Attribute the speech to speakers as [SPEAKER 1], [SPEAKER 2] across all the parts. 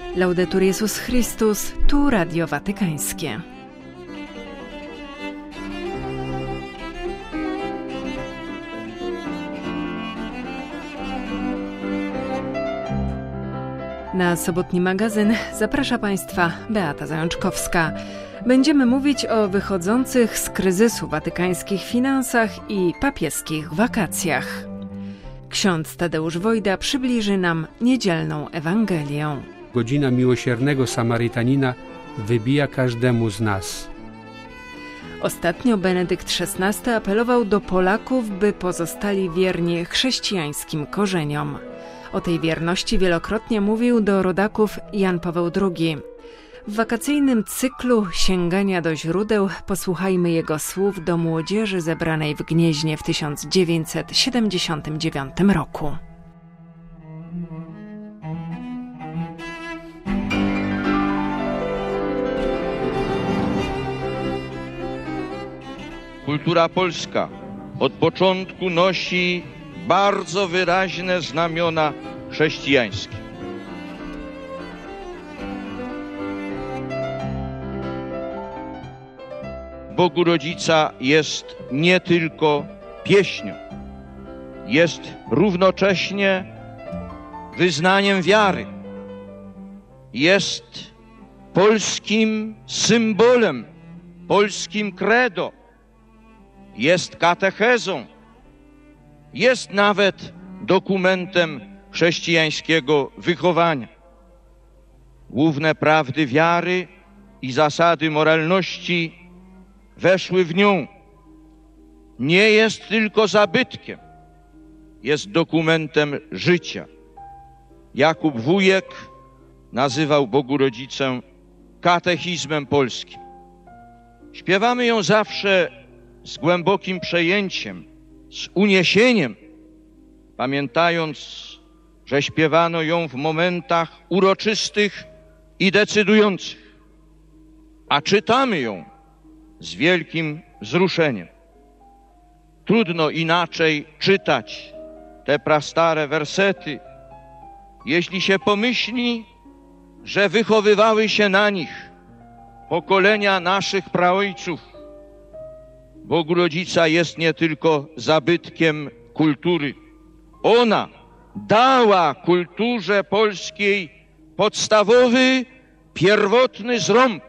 [SPEAKER 1] Laudetur Jezus Chrystus, tu Radio Watykańskie. Na sobotni magazyn zaprasza Państwa Beata Zajączkowska. Będziemy mówić o wychodzących z kryzysu watykańskich finansach i papieskich wakacjach. Ksiądz Tadeusz Wojda przybliży nam niedzielną Ewangelię.
[SPEAKER 2] Godzina miłosiernego Samarytanina wybija każdemu z nas.
[SPEAKER 1] Ostatnio Benedykt XVI apelował do Polaków, by pozostali wierni chrześcijańskim korzeniom. O tej wierności wielokrotnie mówił do rodaków Jan Paweł II. W wakacyjnym cyklu sięgania do źródeł posłuchajmy jego słów do młodzieży zebranej w Gnieźnie w 1979 roku.
[SPEAKER 3] Kultura polska od początku nosi bardzo wyraźne znamiona chrześcijańskie. Bogu Rodzica jest nie tylko pieśnią, jest równocześnie wyznaniem wiary, jest polskim symbolem, polskim credo, jest katechezą, jest nawet dokumentem chrześcijańskiego wychowania. Główne prawdy wiary i zasady moralności weszły w nią. Nie jest tylko zabytkiem, jest dokumentem życia. Jakub Wujek nazywał Bogu Rodzicę katechizmem polskim. Śpiewamy ją zawsze z głębokim przejęciem, z uniesieniem, pamiętając, że śpiewano ją w momentach uroczystych i decydujących, a czytamy ją z wielkim wzruszeniem. Trudno inaczej czytać te prastare wersety, jeśli się pomyśli, że wychowywały się na nich pokolenia naszych praojców. Bogu Rodzica jest nie tylko zabytkiem kultury. Ona dała kulturze polskiej podstawowy, pierwotny zrąb.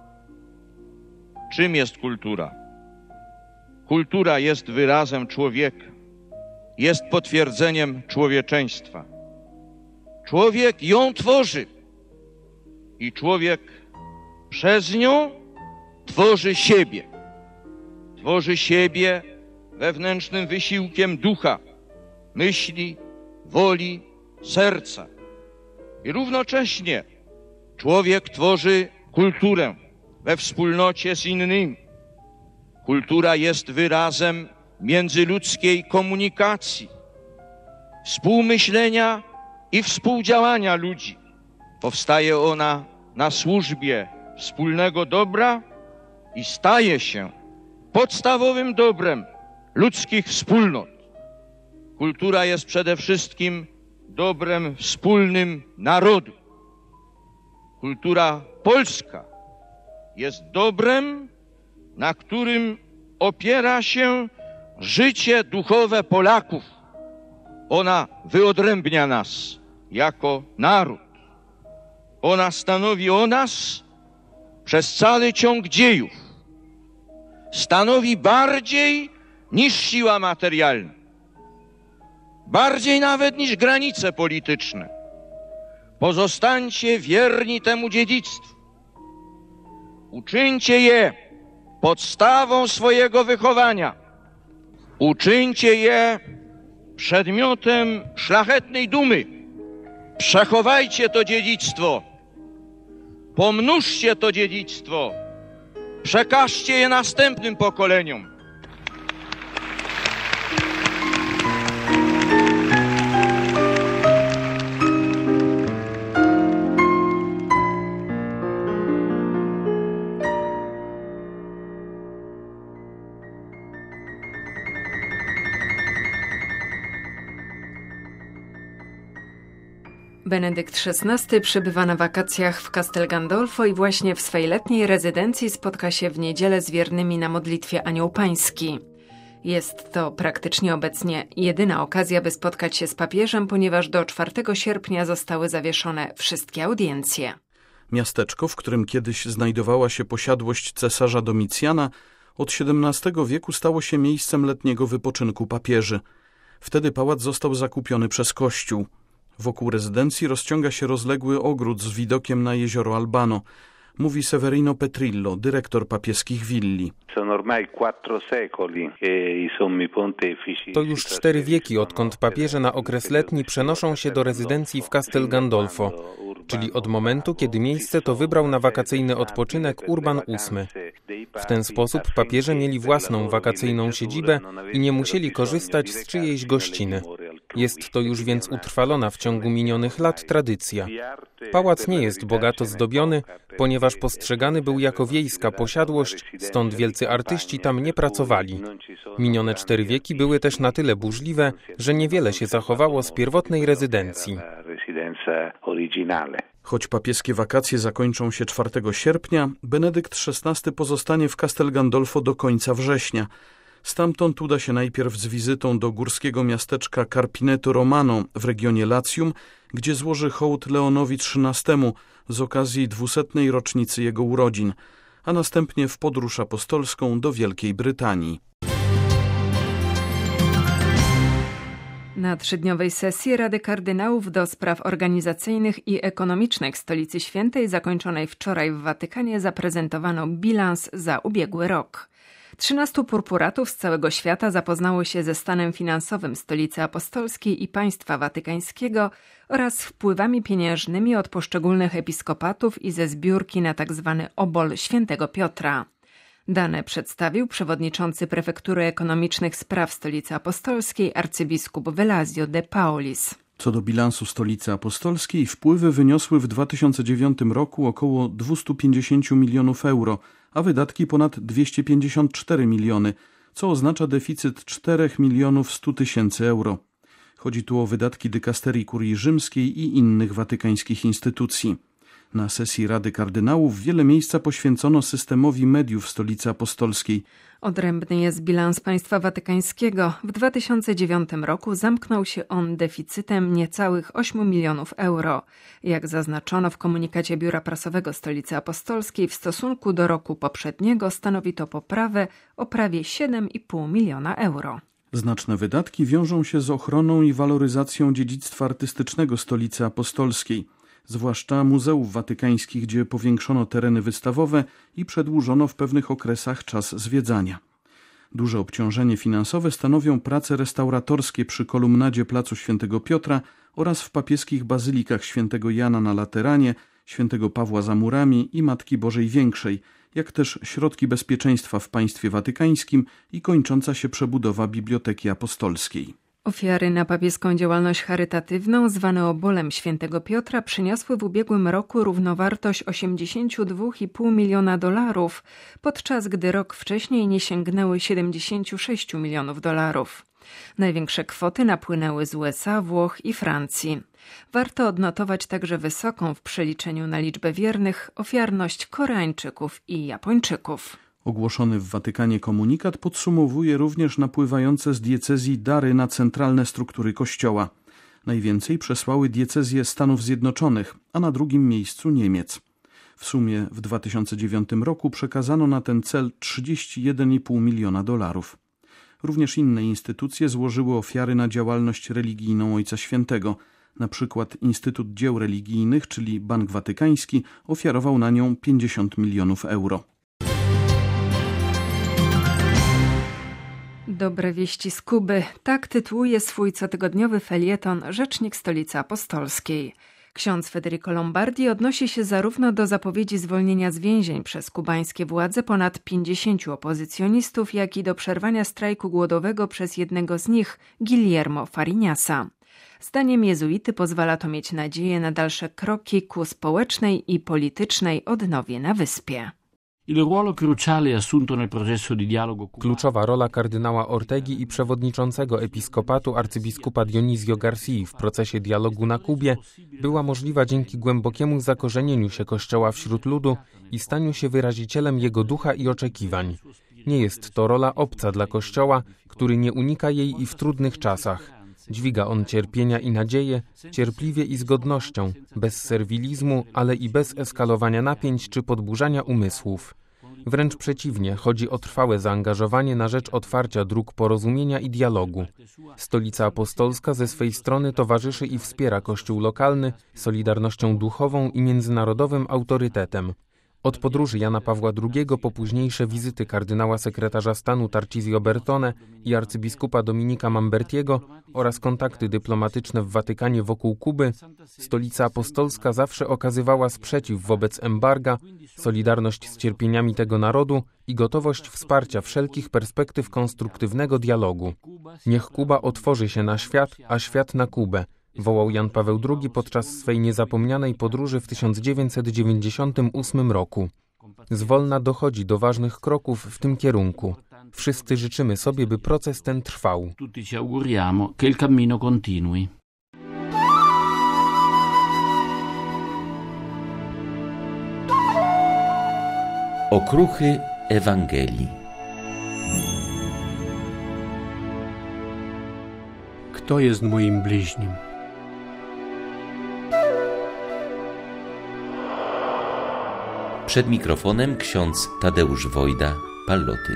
[SPEAKER 3] Czym jest kultura? Kultura jest wyrazem człowieka, jest potwierdzeniem człowieczeństwa. Człowiek ją tworzy i człowiek przez nią tworzy siebie. Tworzy siebie wewnętrznym wysiłkiem ducha, myśli, woli, serca. I równocześnie człowiek tworzy kulturę we wspólnocie z innymi. Kultura jest wyrazem międzyludzkiej komunikacji, współmyślenia i współdziałania ludzi. Powstaje ona na służbie wspólnego dobra i staje się podstawowym dobrem ludzkich wspólnot. Kultura jest przede wszystkim dobrem wspólnym narodu. Kultura polska jest dobrem, na którym opiera się życie duchowe Polaków. Ona wyodrębnia nas jako naród. Ona stanowi o nas przez cały ciąg dziejów. Stanowi bardziej niż siła materialna. Bardziej nawet niż granice polityczne. Pozostańcie wierni temu dziedzictwu. Uczyńcie je podstawą swojego wychowania. Uczyńcie je przedmiotem szlachetnej dumy. Przechowajcie to dziedzictwo. Pomnóżcie to dziedzictwo. Przekażcie je następnym pokoleniom.
[SPEAKER 1] Benedykt XVI przebywa na wakacjach w Castel Gandolfo i właśnie w swej letniej rezydencji spotka się w niedzielę z wiernymi na modlitwie Anioł Pański. Jest to praktycznie obecnie jedyna okazja, by spotkać się z papieżem, ponieważ do 4 sierpnia zostały zawieszone wszystkie audiencje.
[SPEAKER 4] Miasteczko, w którym kiedyś znajdowała się posiadłość cesarza Domicjana, od XVII wieku stało się miejscem letniego wypoczynku papieży. Wtedy pałac został zakupiony przez Kościół. Wokół rezydencji rozciąga się rozległy ogród z widokiem na jezioro Albano, mówi Severino Petrillo, dyrektor papieskich willi.
[SPEAKER 5] To już 4 wieki, odkąd papieże na okres letni przenoszą się do rezydencji w Castel Gandolfo, czyli od momentu, kiedy miejsce to wybrał na wakacyjny odpoczynek Urban VIII. W ten sposób papieże mieli własną wakacyjną siedzibę i nie musieli korzystać z czyjejś gościny. Jest to już więc utrwalona w ciągu minionych lat tradycja. Pałac nie jest bogato zdobiony, ponieważ postrzegany był jako wiejska posiadłość, stąd wielcy artyści tam nie pracowali. Minione 4 wieki były też na tyle burzliwe, że niewiele się zachowało z pierwotnej rezydencji.
[SPEAKER 4] Choć papieskie wakacje zakończą się 4 sierpnia, Benedykt XVI pozostanie w Castel Gandolfo do końca września. Stamtąd uda się najpierw z wizytą do górskiego miasteczka Carpineto Romano w regionie Latium, gdzie złoży hołd Leonowi XIII z okazji 200. rocznicy jego urodzin, a następnie w podróż apostolską do Wielkiej Brytanii.
[SPEAKER 1] Na 3-dniowej sesji Rady Kardynałów do spraw organizacyjnych i ekonomicznych Stolicy Świętej, zakończonej wczoraj w Watykanie, zaprezentowano bilans za ubiegły rok. 13 purpuratów z całego świata zapoznało się ze stanem finansowym Stolicy Apostolskiej i Państwa Watykańskiego oraz wpływami pieniężnymi od poszczególnych episkopatów i ze zbiórki na tzw. obol Świętego Piotra. Dane przedstawił przewodniczący Prefektury Ekonomicznych Spraw Stolicy Apostolskiej arcybiskup Velasio de Paolis.
[SPEAKER 4] Co do bilansu Stolicy Apostolskiej, wpływy wyniosły w 2009 roku około 250 milionów euro, a wydatki ponad 254 miliony, co oznacza deficyt 4 milionów 100 tysięcy euro. Chodzi tu o wydatki dykasterii Kurii Rzymskiej i innych watykańskich instytucji. Na sesji Rady Kardynałów wiele miejsca poświęcono systemowi mediów Stolicy Apostolskiej.
[SPEAKER 1] Odrębny jest bilans Państwa Watykańskiego. W 2009 roku zamknął się on deficytem niecałych 8 milionów euro. Jak zaznaczono w komunikacie Biura Prasowego Stolicy Apostolskiej, w stosunku do roku poprzedniego stanowi to poprawę o prawie 7,5 miliona euro.
[SPEAKER 4] Znaczne wydatki wiążą się z ochroną i waloryzacją dziedzictwa artystycznego Stolicy Apostolskiej, zwłaszcza muzeów watykańskich, gdzie powiększono tereny wystawowe i przedłużono w pewnych okresach czas zwiedzania. Duże obciążenie finansowe stanowią prace restauratorskie przy kolumnadzie Placu Świętego Piotra oraz w papieskich bazylikach Świętego Jana na Lateranie, Świętego Pawła za Murami i Matki Bożej Większej, jak też środki bezpieczeństwa w państwie watykańskim i kończąca się przebudowa Biblioteki Apostolskiej.
[SPEAKER 1] Ofiary na papieską działalność charytatywną, zwane obolem Świętego Piotra, przyniosły w ubiegłym roku równowartość $82,5 miliona, podczas gdy rok wcześniej nie sięgnęły $76 milionów. Największe kwoty napłynęły z USA, Włoch i Francji. Warto odnotować także wysoką w przeliczeniu na liczbę wiernych ofiarność Koreańczyków i Japończyków.
[SPEAKER 4] Ogłoszony w Watykanie komunikat podsumowuje również napływające z diecezji dary na centralne struktury Kościoła. Najwięcej przesłały diecezje Stanów Zjednoczonych, a na drugim miejscu Niemiec. W sumie w 2009 roku przekazano na ten cel $31,5 miliona. Również inne instytucje złożyły ofiary na działalność religijną Ojca Świętego. Na przykład Instytut Dzieł Religijnych, czyli Bank Watykański, ofiarował na nią 50 milionów euro.
[SPEAKER 1] Dobre wieści z Kuby. Tak tytułuje swój cotygodniowy felieton Rzecznik Stolicy Apostolskiej. Ksiądz Federico Lombardi odnosi się zarówno do zapowiedzi zwolnienia z więzień przez kubańskie władze ponad 50 opozycjonistów, jak i do przerwania strajku głodowego przez jednego z nich, Guillermo Fariñasa. Zdaniem jezuity pozwala to mieć nadzieję na dalsze kroki ku społecznej i politycznej odnowie na wyspie.
[SPEAKER 5] Kluczowa rola kardynała Ortegi i przewodniczącego episkopatu arcybiskupa Dionisio Garcii w procesie dialogu na Kubie była możliwa dzięki głębokiemu zakorzenieniu się Kościoła wśród ludu i staniu się wyrazicielem jego ducha i oczekiwań. Nie jest to rola obca dla Kościoła, który nie unika jej i w trudnych czasach. Dźwiga on cierpienia i nadzieję, cierpliwie i z godnością, bez serwilizmu, ale i bez eskalowania napięć czy podburzania umysłów. Wręcz przeciwnie, chodzi o trwałe zaangażowanie na rzecz otwarcia dróg porozumienia i dialogu. Stolica Apostolska ze swej strony towarzyszy i wspiera Kościół lokalny solidarnością duchową i międzynarodowym autorytetem. Od podróży Jana Pawła II po późniejsze wizyty kardynała sekretarza stanu Tarcisio Bertone i arcybiskupa Dominika Mambertiego oraz kontakty dyplomatyczne w Watykanie wokół Kuby, Stolica Apostolska zawsze okazywała sprzeciw wobec embarga, solidarność z cierpieniami tego narodu i gotowość wsparcia wszelkich perspektyw konstruktywnego dialogu. Niech Kuba otworzy się na świat, a świat na Kubę, wołał Jan Paweł II podczas swej niezapomnianej podróży w 1998 roku. Zwolna dochodzi do ważnych kroków w tym kierunku. Wszyscy życzymy sobie, by proces ten trwał.
[SPEAKER 6] Okruchy Ewangelii.
[SPEAKER 2] Kto jest moim bliźnim?
[SPEAKER 6] Przed mikrofonem ksiądz Tadeusz Wojda, Pallotyn.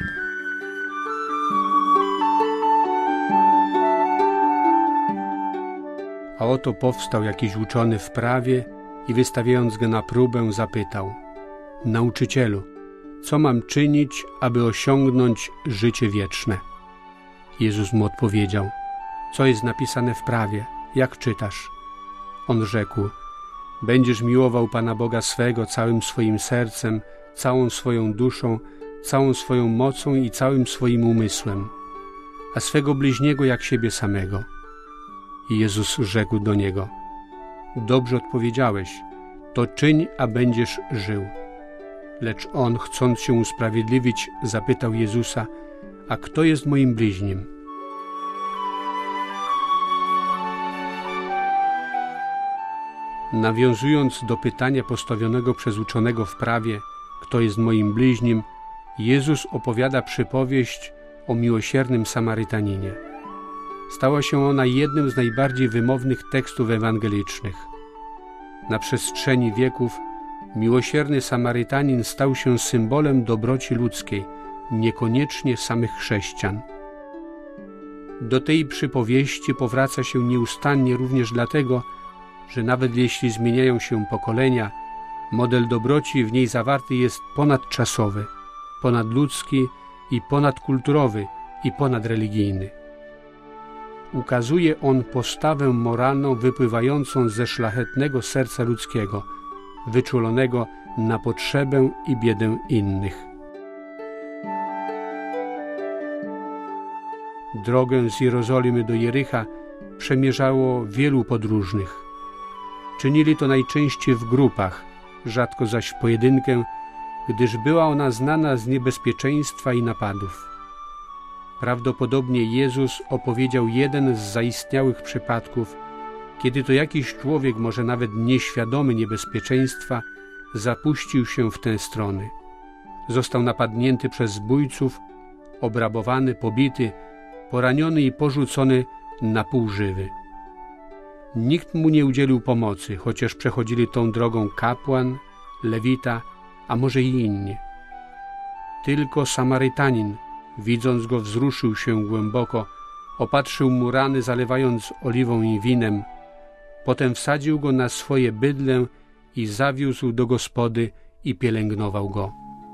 [SPEAKER 2] A oto powstał jakiś uczony w prawie i wystawiając go na próbę zapytał: Nauczycielu, co mam czynić, aby osiągnąć życie wieczne? Jezus mu odpowiedział: Co jest napisane w prawie? Jak czytasz? On rzekł: Będziesz miłował Pana Boga swego całym swoim sercem, całą swoją duszą, całą swoją mocą i całym swoim umysłem, a swego bliźniego jak siebie samego. I Jezus rzekł do niego: Dobrze odpowiedziałeś, to czyń, a będziesz żył. Lecz on, chcąc się usprawiedliwić, zapytał Jezusa: A kto jest moim bliźnim? Nawiązując do pytania postawionego przez uczonego w prawie, kto jest moim bliźnim, Jezus opowiada przypowieść o miłosiernym Samarytaninie. Stała się ona jednym z najbardziej wymownych tekstów ewangelicznych. Na przestrzeni wieków miłosierny Samarytanin stał się symbolem dobroci ludzkiej, niekoniecznie samych chrześcijan. Do tej przypowieści powraca się nieustannie również dlatego, że nawet jeśli zmieniają się pokolenia, model dobroci w niej zawarty jest ponadczasowy, ponadludzki i ponadkulturowy i ponadreligijny. Ukazuje on postawę moralną wypływającą ze szlachetnego serca ludzkiego, wyczulonego na potrzebę i biedę innych. Drogę z Jerozolimy do Jericha przemierzało wielu podróżnych. Czynili to najczęściej w grupach, rzadko zaś w pojedynkę, gdyż była ona znana z niebezpieczeństwa i napadów. Prawdopodobnie Jezus opowiedział jeden z zaistniałych przypadków, kiedy to jakiś człowiek, może nawet nieświadomy niebezpieczeństwa, zapuścił się w tę stronę. Został napadnięty przez zbójców, obrabowany, pobity, poraniony i porzucony na pół żywy. Nikt mu nie udzielił pomocy, chociaż przechodzili tą drogą kapłan, lewita, a może i inni. Tylko Samarytanin, widząc go, wzruszył się głęboko, opatrzył mu rany, zalewając oliwą i winem. Potem wsadził go na swoje bydlę i zawiózł do gospody i pielęgnował go.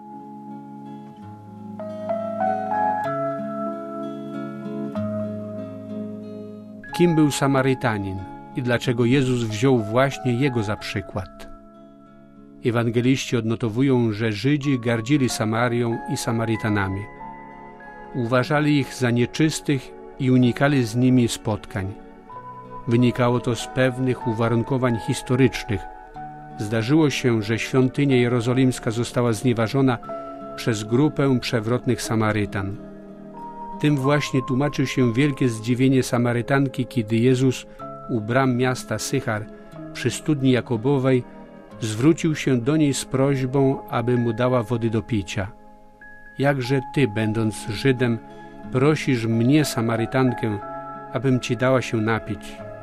[SPEAKER 2] Kim był Samarytanin i dlaczego Jezus wziął właśnie jego za przykład? Ewangeliści odnotowują, że Żydzi gardzili Samarią i Samarytanami. Uważali ich za nieczystych i unikali z nimi spotkań. Wynikało to z pewnych uwarunkowań historycznych. Zdarzyło się, że świątynia jerozolimska została znieważona przez grupę przewrotnych Samarytan. Tym właśnie tłumaczy się wielkie zdziwienie Samarytanki, kiedy Jezus u bram miasta Sychar przy studni Jakobowej zwrócił się do niej z prośbą, aby mu dała wody do picia. Jakże ty, będąc Żydem, prosisz mnie, Samarytankę, abym ci dała się napić?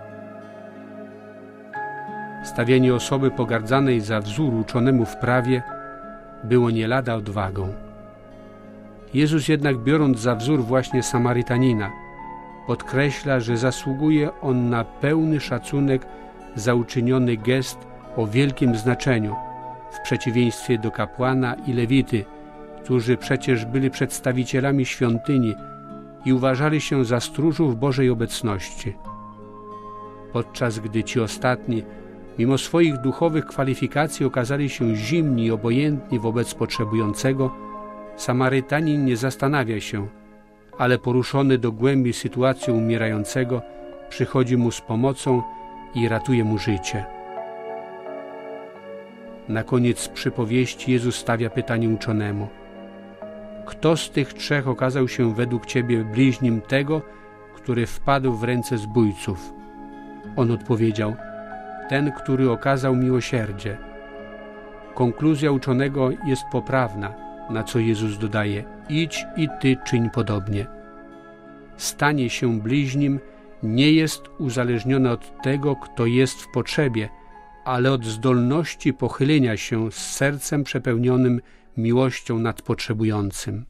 [SPEAKER 2] Stawianie osoby pogardzanej za wzór uczonemu w prawie było nie lada odwagą. Jezus jednak, biorąc za wzór właśnie Samarytanina, podkreśla, że zasługuje on na pełny szacunek za uczyniony gest o wielkim znaczeniu, w przeciwieństwie do kapłana i lewity, którzy przecież byli przedstawicielami świątyni i uważali się za stróżów Bożej obecności. Podczas gdy ci ostatni, mimo swoich duchowych kwalifikacji, okazali się zimni i obojętni wobec potrzebującego, Samarytanin nie zastanawia się, ale poruszony do głębi sytuacją umierającego, przychodzi mu z pomocą i ratuje mu życie. Na koniec przypowieści Jezus stawia pytanie uczonemu: kto z tych trzech okazał się według ciebie bliźnim tego, który wpadł w ręce zbójców? On odpowiedział: ten, który okazał miłosierdzie. Konkluzja uczonego jest poprawna, na co Jezus dodaje: idź i ty czyń podobnie. Stanie się bliźnim nie jest uzależnione od tego, kto jest w potrzebie, ale od zdolności pochylenia się z sercem przepełnionym miłością nad potrzebującym.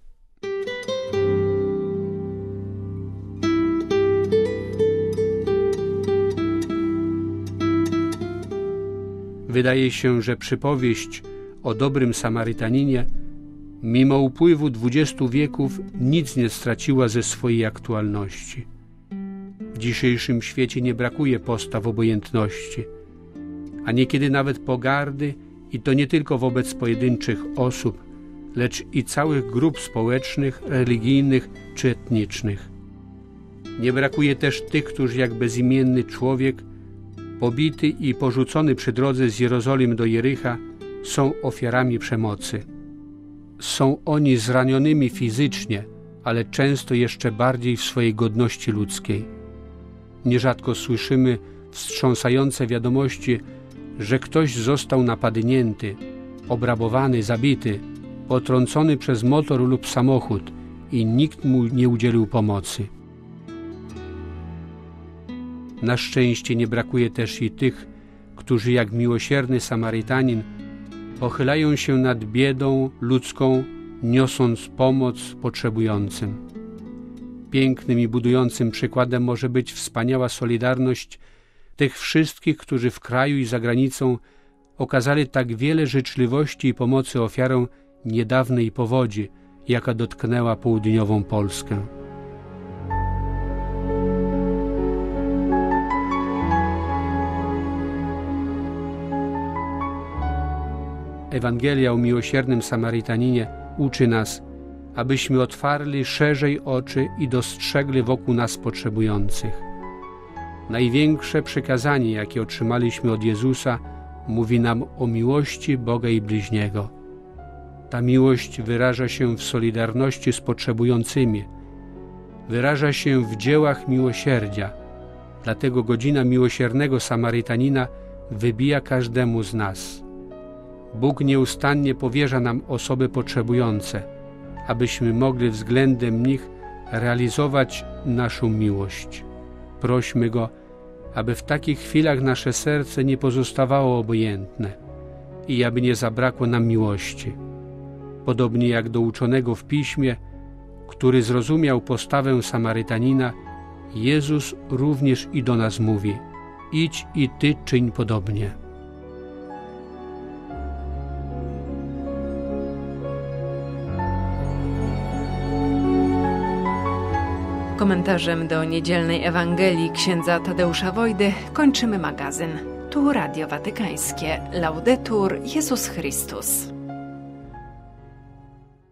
[SPEAKER 2] Wydaje się, że przypowieść o dobrym Samarytaninie, mimo upływu 20 wieków, nic nie straciła ze swojej aktualności. W dzisiejszym świecie nie brakuje postaw obojętności, a niekiedy nawet pogardy, i to nie tylko wobec pojedynczych osób, lecz i całych grup społecznych, religijnych czy etnicznych. Nie brakuje też tych, którzy jak bezimienny człowiek, pobity i porzucony przy drodze z Jerozolimy do Jericha, są ofiarami przemocy. Są oni zranionymi fizycznie, ale często jeszcze bardziej w swojej godności ludzkiej. Nierzadko słyszymy wstrząsające wiadomości, że ktoś został napadnięty, obrabowany, zabity, potrącony przez motor lub samochód i nikt mu nie udzielił pomocy. Na szczęście nie brakuje też i tych, którzy jak miłosierny Samarytanin pochylają się nad biedą ludzką, niosąc pomoc potrzebującym. Pięknym i budującym przykładem może być wspaniała solidarność tych wszystkich, którzy w kraju i za granicą okazali tak wiele życzliwości i pomocy ofiarom niedawnej powodzi, jaka dotknęła południową Polskę. Ewangelia o miłosiernym Samarytaninie uczy nas, abyśmy otwarli szerzej oczy i dostrzegli wokół nas potrzebujących. Największe przykazanie, jakie otrzymaliśmy od Jezusa, mówi nam o miłości Boga i bliźniego. Ta miłość wyraża się w solidarności z potrzebującymi, wyraża się w dziełach miłosierdzia. Dlatego godzina miłosiernego Samarytanina wybija każdemu z nas. Bóg nieustannie powierza nam osoby potrzebujące, abyśmy mogli względem nich realizować naszą miłość. Prośmy Go, aby w takich chwilach nasze serce nie pozostawało obojętne i aby nie zabrakło nam miłości. Podobnie jak do uczonego w Piśmie, który zrozumiał postawę Samarytanina, Jezus również i do nas mówi: idź i ty czyń podobnie.
[SPEAKER 1] Komentarzem do niedzielnej Ewangelii księdza Tadeusza Wojdy kończymy magazyn. Tu Radio Watykańskie. Laudetur Jezus Chrystus.